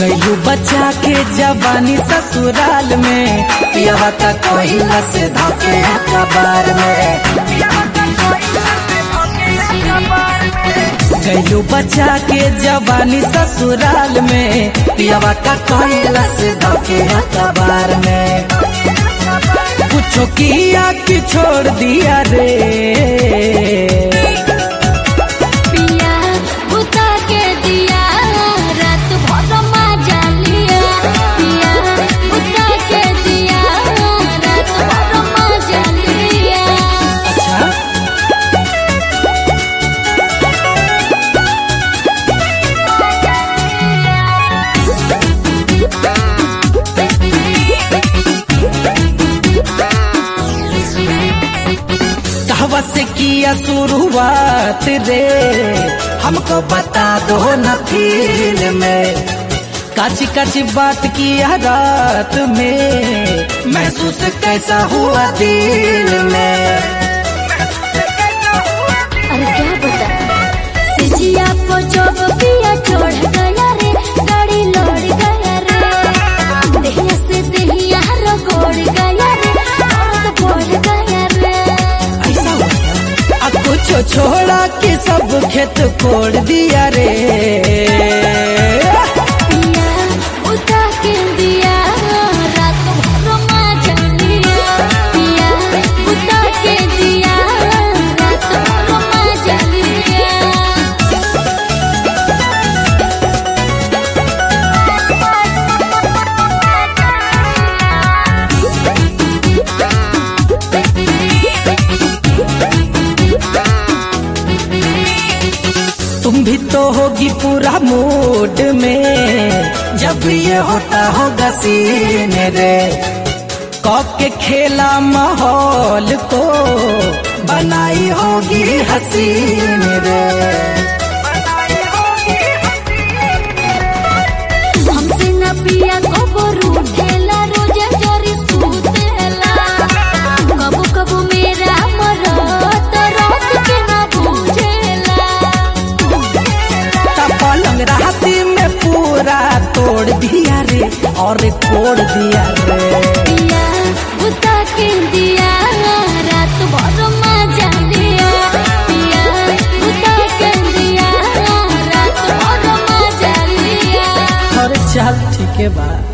गयू बच्चा के जवानी ससुराल में, पिया का कोयला से धोके कबार में। गयू बच्चा के जवानी ससुराल में, पिया का कोयला से धोके कबार में। कुछ किया कि छोड़ दिया रे, से किया शुरुआत रे, हमको बता दो न फील में। काची काची बात किया रात में, महसूस कैसा हुआ दिल में। अरे क्या बता, सिजिया को जब पिया छोड़ गया रे, गाड़ी लौट गया रे, देहिया से देहिया रगड़ गया रे, दर्द बढ़ गया रे। कुछ छोड़ा के सब खेत कोड़ दिया रे, पिया उठा के दिया रात भर मजा लिया, पिया उठा के दिया रात भर मजा लिया। तुम भी तो होगी पूरा मूड में, जब ये होता होगा सीन रे। कौक के खेला माहौल को बनाई होगी हसीन रे। हमसे न पिया कबो रूठेला, रोजे जोरी सूतेला, कबो कबो मेरा मरत रात के न बुझेला। पलंग राती में पूरा तोड़ दिया रे, और तोड़ दिया रे। पिया उठा के दिया रात भर मजा लिया, पिया उठा के दिया रात भर मजा लिया। और चल ठीक है बा।